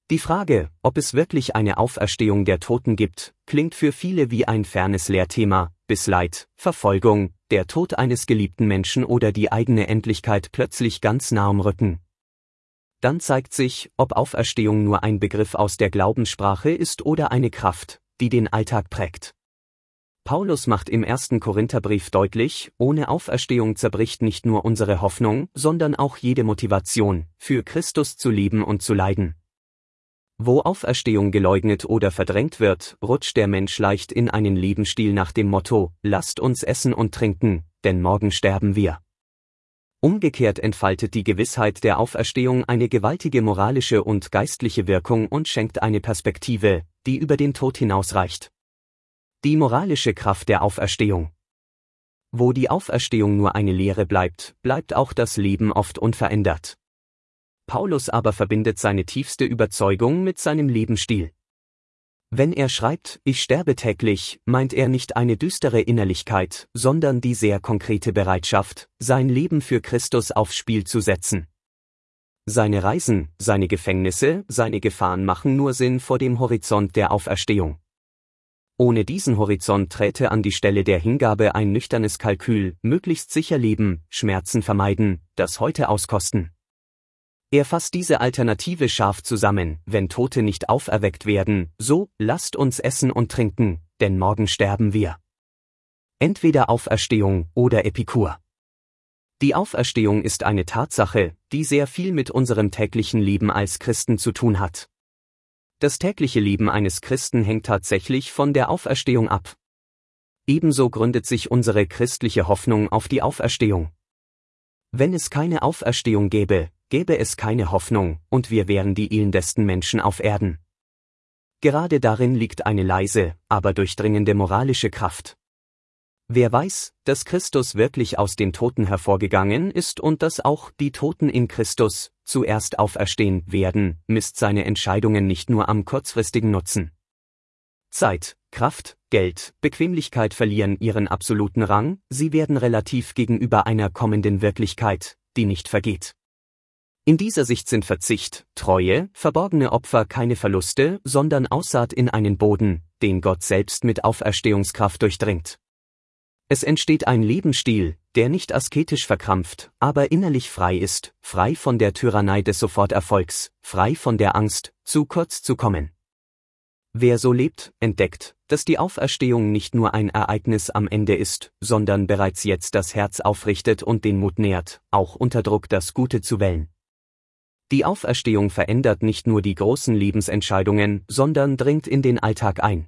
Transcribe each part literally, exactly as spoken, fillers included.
Die Frage, ob es wirklich eine Auferstehung der Toten gibt, klingt für viele wie ein fernes Lehrthema, bis Leid, Verfolgung, der Tod eines geliebten Menschen oder die eigene Endlichkeit plötzlich ganz nah am Rücken. Dann zeigt sich, ob Auferstehung nur ein Begriff aus der Glaubenssprache ist oder eine Kraft, die den Alltag prägt. Paulus macht im ersten Korintherbrief deutlich, ohne Auferstehung zerbricht nicht nur unsere Hoffnung, sondern auch jede Motivation, für Christus zu leben und zu leiden. Wo Auferstehung geleugnet oder verdrängt wird, rutscht der Mensch leicht in einen Lebensstil nach dem Motto, lasst uns essen und trinken, denn morgen sterben wir. Umgekehrt entfaltet die Gewissheit der Auferstehung eine gewaltige moralische und geistliche Wirkung und schenkt eine Perspektive, die über den Tod hinausreicht. Die moralische Kraft der Auferstehung. Wo die Auferstehung nur eine Lehre bleibt, bleibt auch das Leben oft unverändert. Paulus aber verbindet seine tiefste Überzeugung mit seinem Lebensstil. Wenn er schreibt, ich sterbe täglich, meint er nicht eine düstere Innerlichkeit, sondern die sehr konkrete Bereitschaft, sein Leben für Christus aufs Spiel zu setzen. Seine Reisen, seine Gefängnisse, seine Gefahren machen nur Sinn vor dem Horizont der Auferstehung. Ohne diesen Horizont träte an die Stelle der Hingabe ein nüchternes Kalkül, möglichst sicher leben, Schmerzen vermeiden, das Heute auskosten. Er fasst diese Alternative scharf zusammen, wenn Tote nicht auferweckt werden, so, lasst uns essen und trinken, denn morgen sterben wir. Entweder Auferstehung oder Epikur. Die Auferstehung ist eine Tatsache, die sehr viel mit unserem täglichen Leben als Christen zu tun hat. Das tägliche Leben eines Christen hängt tatsächlich von der Auferstehung ab. Ebenso gründet sich unsere christliche Hoffnung auf die Auferstehung. Wenn es keine Auferstehung gäbe, gäbe es keine Hoffnung, und wir wären die elendesten Menschen auf Erden. Gerade darin liegt eine leise, aber durchdringende moralische Kraft. Wer weiß, dass Christus wirklich aus den Toten hervorgegangen ist und dass auch die Toten in Christus zuerst auferstehen werden, misst seine Entscheidungen nicht nur am kurzfristigen Nutzen. Zeit, Kraft, Geld, Bequemlichkeit verlieren ihren absoluten Rang, sie werden relativ gegenüber einer kommenden Wirklichkeit, die nicht vergeht. In dieser Sicht sind Verzicht, Treue, verborgene Opfer keine Verluste, sondern Aussaat in einen Boden, den Gott selbst mit Auferstehungskraft durchdringt. Es entsteht ein Lebensstil, der nicht asketisch verkrampft, aber innerlich frei ist, frei von der Tyrannei des Soforterfolgs, frei von der Angst, zu kurz zu kommen. Wer so lebt, entdeckt, dass die Auferstehung nicht nur ein Ereignis am Ende ist, sondern bereits jetzt das Herz aufrichtet und den Mut nährt, auch unter Druck das Gute zu wählen. Die Auferstehung verändert nicht nur die großen Lebensentscheidungen, sondern dringt in den Alltag ein.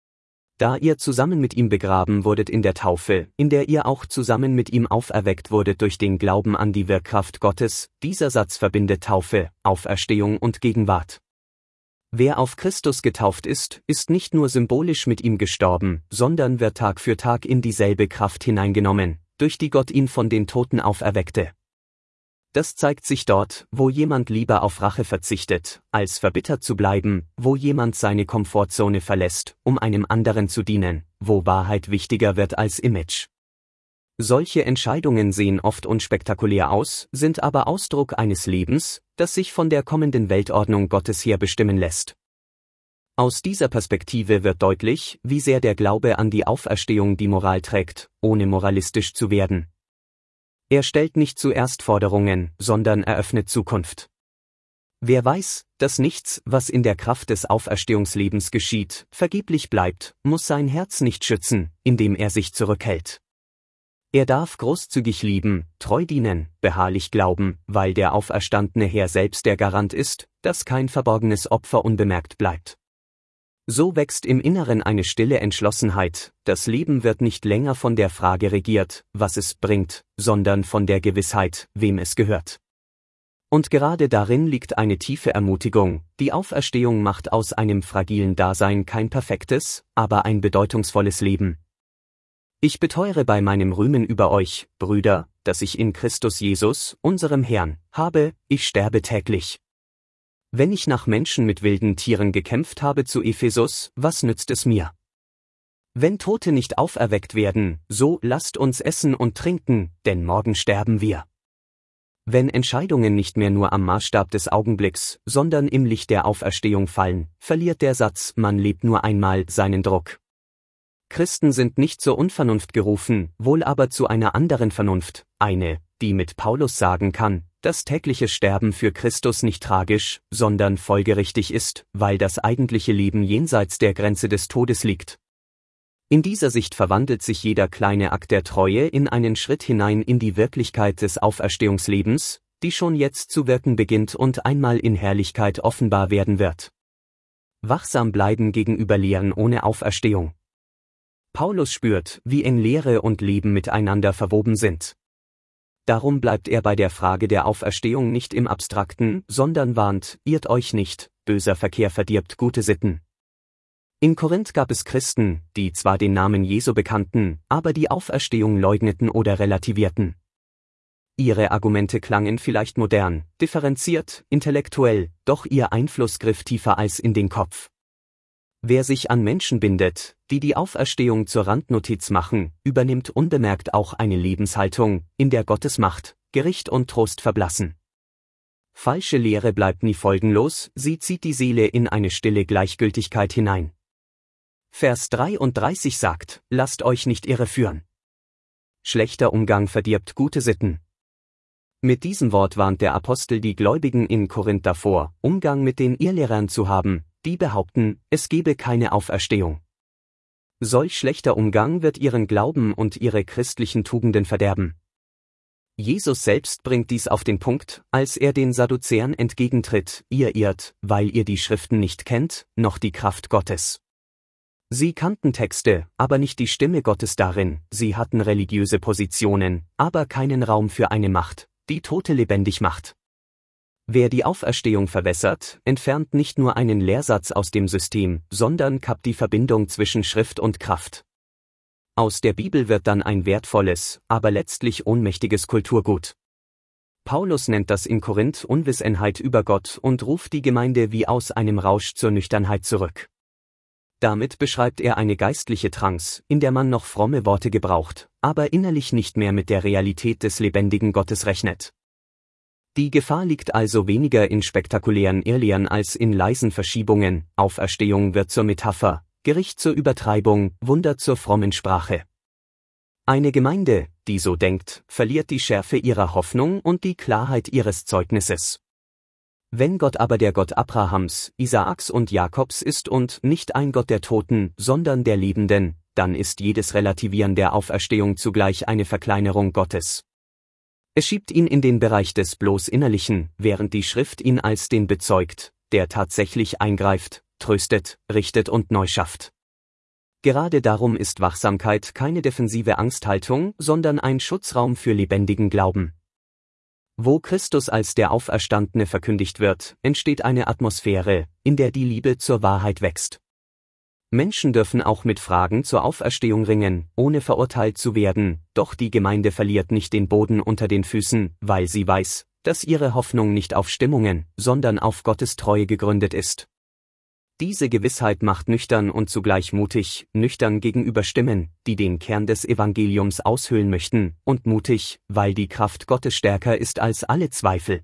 Da ihr zusammen mit ihm begraben wurdet in der Taufe, in der ihr auch zusammen mit ihm auferweckt wurdet durch den Glauben an die Wirkkraft Gottes, dieser Satz verbindet Taufe, Auferstehung und Gegenwart. Wer auf Christus getauft ist, ist nicht nur symbolisch mit ihm gestorben, sondern wird Tag für Tag in dieselbe Kraft hineingenommen, durch die Gott ihn von den Toten auferweckte. Das zeigt sich dort, wo jemand lieber auf Rache verzichtet, als verbittert zu bleiben, wo jemand seine Komfortzone verlässt, um einem anderen zu dienen, wo Wahrheit wichtiger wird als Image. Solche Entscheidungen sehen oft unspektakulär aus, sind aber Ausdruck eines Lebens, das sich von der kommenden Weltordnung Gottes her bestimmen lässt. Aus dieser Perspektive wird deutlich, wie sehr der Glaube an die Auferstehung die Moral trägt, ohne moralistisch zu werden. Er stellt nicht zuerst Forderungen, sondern eröffnet Zukunft. Wer weiß, dass nichts, was in der Kraft des Auferstehungslebens geschieht, vergeblich bleibt, muss sein Herz nicht schützen, indem er sich zurückhält. Er darf großzügig lieben, treu dienen, beharrlich glauben, weil der auferstandene Herr selbst der Garant ist, dass kein verborgenes Opfer unbemerkt bleibt. So wächst im Inneren eine stille Entschlossenheit, das Leben wird nicht länger von der Frage regiert, was es bringt, sondern von der Gewissheit, wem es gehört. Und gerade darin liegt eine tiefe Ermutigung, die Auferstehung macht aus einem fragilen Dasein kein perfektes, aber ein bedeutungsvolles Leben. Ich beteuere bei meinem Rühmen über euch, Brüder, dass ich in Christus Jesus, unserem Herrn, habe, ich sterbe täglich. Wenn ich nach Menschen mit wilden Tieren gekämpft habe zu Ephesus, was nützt es mir? Wenn Tote nicht auferweckt werden, so lasst uns essen und trinken, denn morgen sterben wir. Wenn Entscheidungen nicht mehr nur am Maßstab des Augenblicks, sondern im Licht der Auferstehung fallen, verliert der Satz „Man lebt nur einmal" seinen Druck. Christen sind nicht zur Unvernunft gerufen, wohl aber zu einer anderen Vernunft, eine, die mit Paulus sagen kann, dass tägliches Sterben für Christus nicht tragisch, sondern folgerichtig ist, weil das eigentliche Leben jenseits der Grenze des Todes liegt. In dieser Sicht verwandelt sich jeder kleine Akt der Treue in einen Schritt hinein in die Wirklichkeit des Auferstehungslebens, die schon jetzt zu wirken beginnt und einmal in Herrlichkeit offenbar werden wird. Wachsam bleiben gegenüber Lehren ohne Auferstehung. Paulus spürt, wie eng Lehre und Leben miteinander verwoben sind. Darum bleibt er bei der Frage der Auferstehung nicht im Abstrakten, sondern warnt: Irrt euch nicht, böser Verkehr verdirbt gute Sitten. In Korinth gab es Christen, die zwar den Namen Jesu bekannten, aber die Auferstehung leugneten oder relativierten. Ihre Argumente klangen vielleicht modern, differenziert, intellektuell, doch ihr Einfluss griff tiefer als in den Kopf. Wer sich an Menschen bindet, die die Auferstehung zur Randnotiz machen, übernimmt unbemerkt auch eine Lebenshaltung, in der Gottes Macht, Gericht und Trost verblassen. Falsche Lehre bleibt nie folgenlos, sie zieht die Seele in eine stille Gleichgültigkeit hinein. Vers dreiunddreißig sagt: Lasst euch nicht irreführen. Schlechter Umgang verdirbt gute Sitten. Mit diesem Wort warnt der Apostel die Gläubigen in Korinth davor, Umgang mit den Irrlehrern zu haben, die behaupten, es gebe keine Auferstehung. Solch schlechter Umgang wird ihren Glauben und ihre christlichen Tugenden verderben. Jesus selbst bringt dies auf den Punkt, als er den Sadduzäern entgegentritt: Ihr irrt, weil ihr die Schriften nicht kennt, noch die Kraft Gottes. Sie kannten Texte, aber nicht die Stimme Gottes darin, sie hatten religiöse Positionen, aber keinen Raum für eine Macht, die Tote lebendig macht. Wer die Auferstehung verwässert, entfernt nicht nur einen Lehrsatz aus dem System, sondern kappt die Verbindung zwischen Schrift und Kraft. Aus der Bibel wird dann ein wertvolles, aber letztlich ohnmächtiges Kulturgut. Paulus nennt das in Korinth Unwissenheit über Gott und ruft die Gemeinde wie aus einem Rausch zur Nüchternheit zurück. Damit beschreibt er eine geistliche Trance, in der man noch fromme Worte gebraucht, aber innerlich nicht mehr mit der Realität des lebendigen Gottes rechnet. Die Gefahr liegt also weniger in spektakulären Irrlehren als in leisen Verschiebungen. Auferstehung wird zur Metapher, Gericht zur Übertreibung, Wunder zur frommen Sprache. Eine Gemeinde, die so denkt, verliert die Schärfe ihrer Hoffnung und die Klarheit ihres Zeugnisses. Wenn Gott aber der Gott Abrahams, Isaaks und Jakobs ist und nicht ein Gott der Toten, sondern der Lebenden, dann ist jedes Relativieren der Auferstehung zugleich eine Verkleinerung Gottes. Es schiebt ihn in den Bereich des bloß Innerlichen, während die Schrift ihn als den bezeugt, der tatsächlich eingreift, tröstet, richtet und neu schafft. Gerade darum ist Wachsamkeit keine defensive Angsthaltung, sondern ein Schutzraum für lebendigen Glauben. Wo Christus als der Auferstandene verkündigt wird, entsteht eine Atmosphäre, in der die Liebe zur Wahrheit wächst. Menschen dürfen auch mit Fragen zur Auferstehung ringen, ohne verurteilt zu werden, doch die Gemeinde verliert nicht den Boden unter den Füßen, weil sie weiß, dass ihre Hoffnung nicht auf Stimmungen, sondern auf Gottes Treue gegründet ist. Diese Gewissheit macht nüchtern und zugleich mutig, nüchtern gegenüber Stimmen, die den Kern des Evangeliums aushöhlen möchten, und mutig, weil die Kraft Gottes stärker ist als alle Zweifel.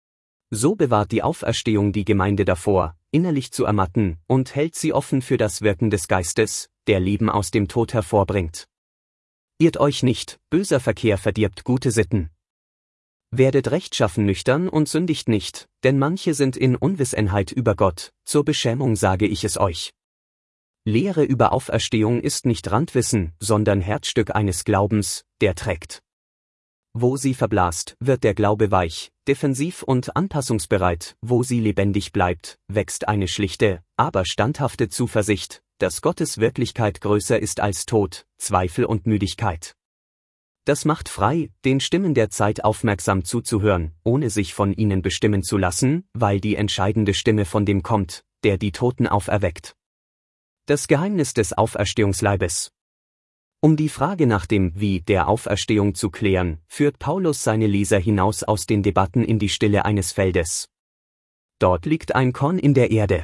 So bewahrt die Auferstehung die Gemeinde davor, innerlich zu ermatten, und hält sie offen für das Wirken des Geistes, der Leben aus dem Tod hervorbringt. Irrt euch nicht, böser Verkehr verdirbt gute Sitten. Werdet rechtschaffen nüchtern und sündigt nicht, denn manche sind in Unwissenheit über Gott, zur Beschämung sage ich es euch. Lehre über Auferstehung ist nicht Randwissen, sondern Herzstück eines Glaubens, der trägt. Wo sie verblasst, wird der Glaube weich, defensiv und anpassungsbereit, wo sie lebendig bleibt, wächst eine schlichte, aber standhafte Zuversicht, dass Gottes Wirklichkeit größer ist als Tod, Zweifel und Müdigkeit. Das macht frei, den Stimmen der Zeit aufmerksam zuzuhören, ohne sich von ihnen bestimmen zu lassen, weil die entscheidende Stimme von dem kommt, der die Toten auferweckt. Das Geheimnis des Auferstehungsleibes. Um die Frage nach dem Wie der Auferstehung zu klären, führt Paulus seine Leser hinaus aus den Debatten in die Stille eines Feldes. Dort liegt ein Korn in der Erde.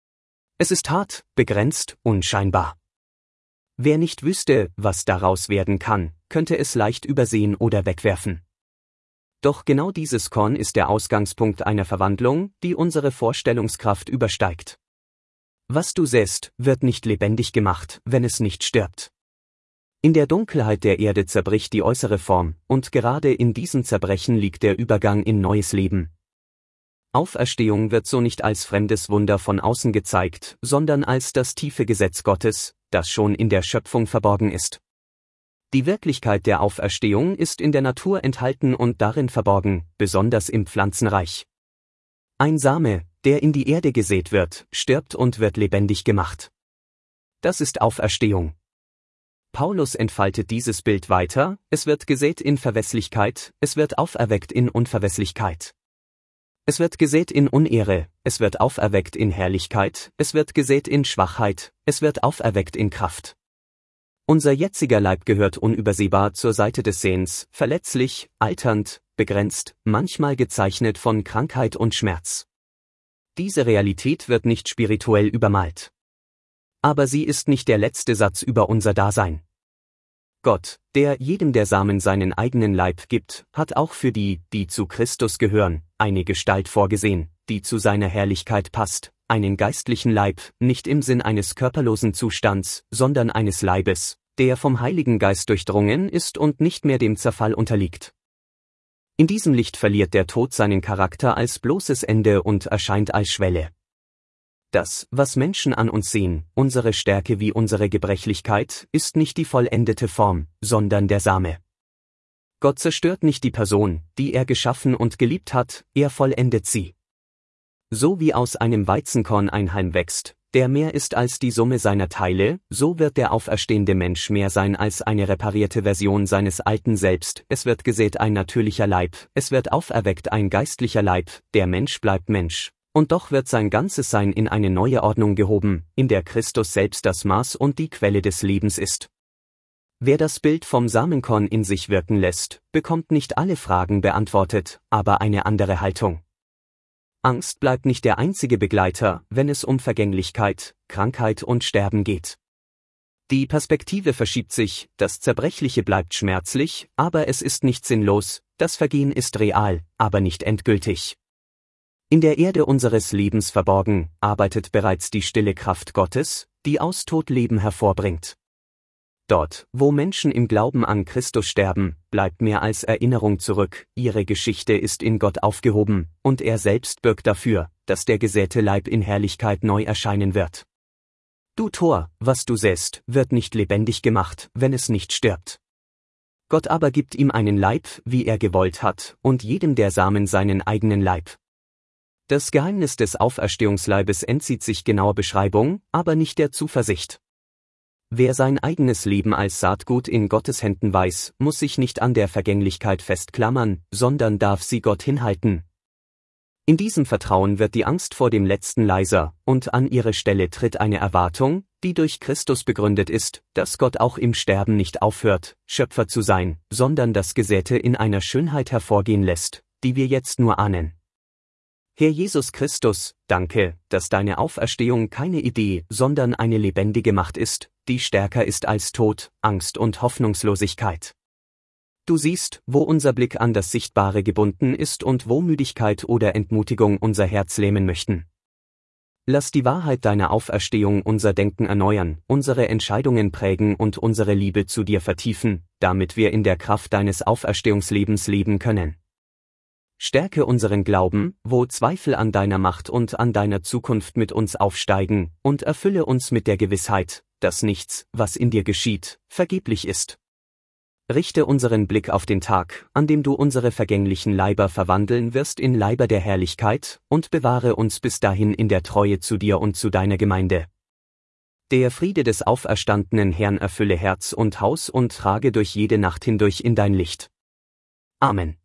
Es ist hart, begrenzt, unscheinbar. Wer nicht wüsste, was daraus werden kann, könnte es leicht übersehen oder wegwerfen. Doch genau dieses Korn ist der Ausgangspunkt einer Verwandlung, die unsere Vorstellungskraft übersteigt. Was du säst, wird nicht lebendig gemacht, wenn es nicht stirbt. In der Dunkelheit der Erde zerbricht die äußere Form, und gerade in diesem Zerbrechen liegt der Übergang in neues Leben. Auferstehung wird so nicht als fremdes Wunder von außen gezeigt, sondern als das tiefe Gesetz Gottes, das schon in der Schöpfung verborgen ist. Die Wirklichkeit der Auferstehung ist in der Natur enthalten und darin verborgen, besonders im Pflanzenreich. Ein Same, der in die Erde gesät wird, stirbt und wird lebendig gemacht. Das ist Auferstehung. Paulus entfaltet dieses Bild weiter: Es wird gesät in Verwässlichkeit, es wird auferweckt in Unverwässlichkeit. Es wird gesät in Unehre, es wird auferweckt in Herrlichkeit, es wird gesät in Schwachheit, es wird auferweckt in Kraft. Unser jetziger Leib gehört unübersehbar zur Seite des Sehens, verletzlich, alternd, begrenzt, manchmal gezeichnet von Krankheit und Schmerz. Diese Realität wird nicht spirituell übermalt. Aber sie ist nicht der letzte Satz über unser Dasein. Gott, der jedem der Samen seinen eigenen Leib gibt, hat auch für die, die zu Christus gehören, eine Gestalt vorgesehen, die zu seiner Herrlichkeit passt, einen geistlichen Leib, nicht im Sinn eines körperlosen Zustands, sondern eines Leibes, der vom Heiligen Geist durchdrungen ist und nicht mehr dem Zerfall unterliegt. In diesem Licht verliert der Tod seinen Charakter als bloßes Ende und erscheint als Schwelle. Das, was Menschen an uns sehen, unsere Stärke wie unsere Gebrechlichkeit, ist nicht die vollendete Form, sondern der Same. Gott zerstört nicht die Person, die er geschaffen und geliebt hat, er vollendet sie. So wie aus einem Weizenkorn ein Halm wächst, der mehr ist als die Summe seiner Teile, so wird der auferstehende Mensch mehr sein als eine reparierte Version seines alten Selbst. Es wird gesät ein natürlicher Leib, es wird auferweckt ein geistlicher Leib, der Mensch bleibt Mensch. Und doch wird sein ganzes Sein in eine neue Ordnung gehoben, in der Christus selbst das Maß und die Quelle des Lebens ist. Wer das Bild vom Samenkorn in sich wirken lässt, bekommt nicht alle Fragen beantwortet, aber eine andere Haltung. Angst bleibt nicht der einzige Begleiter, wenn es um Vergänglichkeit, Krankheit und Sterben geht. Die Perspektive verschiebt sich, das Zerbrechliche bleibt schmerzlich, aber es ist nicht sinnlos, das Vergehen ist real, aber nicht endgültig. In der Erde unseres Lebens verborgen, arbeitet bereits die stille Kraft Gottes, die aus Tod Leben hervorbringt. Dort, wo Menschen im Glauben an Christus sterben, bleibt mehr als Erinnerung zurück, ihre Geschichte ist in Gott aufgehoben, und er selbst bürgt dafür, dass der gesäte Leib in Herrlichkeit neu erscheinen wird. Du Tor, was du säst, wird nicht lebendig gemacht, wenn es nicht stirbt. Gott aber gibt ihm einen Leib, wie er gewollt hat, und jedem der Samen seinen eigenen Leib. Das Geheimnis des Auferstehungsleibes entzieht sich genauer Beschreibung, aber nicht der Zuversicht. Wer sein eigenes Leben als Saatgut in Gottes Händen weiß, muss sich nicht an der Vergänglichkeit festklammern, sondern darf sie Gott hinhalten. In diesem Vertrauen wird die Angst vor dem Letzten leiser, und an ihre Stelle tritt eine Erwartung, die durch Christus begründet ist, dass Gott auch im Sterben nicht aufhört, Schöpfer zu sein, sondern das Gesäte in einer Schönheit hervorgehen lässt, die wir jetzt nur ahnen. Herr Jesus Christus, danke, dass deine Auferstehung keine Idee, sondern eine lebendige Macht ist, die stärker ist als Tod, Angst und Hoffnungslosigkeit. Du siehst, wo unser Blick an das Sichtbare gebunden ist und wo Müdigkeit oder Entmutigung unser Herz lähmen möchten. Lass die Wahrheit deiner Auferstehung unser Denken erneuern, unsere Entscheidungen prägen und unsere Liebe zu dir vertiefen, damit wir in der Kraft deines Auferstehungslebens leben können. Stärke unseren Glauben, wo Zweifel an deiner Macht und an deiner Zukunft mit uns aufsteigen, und erfülle uns mit der Gewissheit, dass nichts, was in dir geschieht, vergeblich ist. Richte unseren Blick auf den Tag, an dem du unsere vergänglichen Leiber verwandeln wirst in Leiber der Herrlichkeit, und bewahre uns bis dahin in der Treue zu dir und zu deiner Gemeinde. Der Friede des auferstandenen Herrn erfülle Herz und Haus und trage durch jede Nacht hindurch in dein Licht. Amen.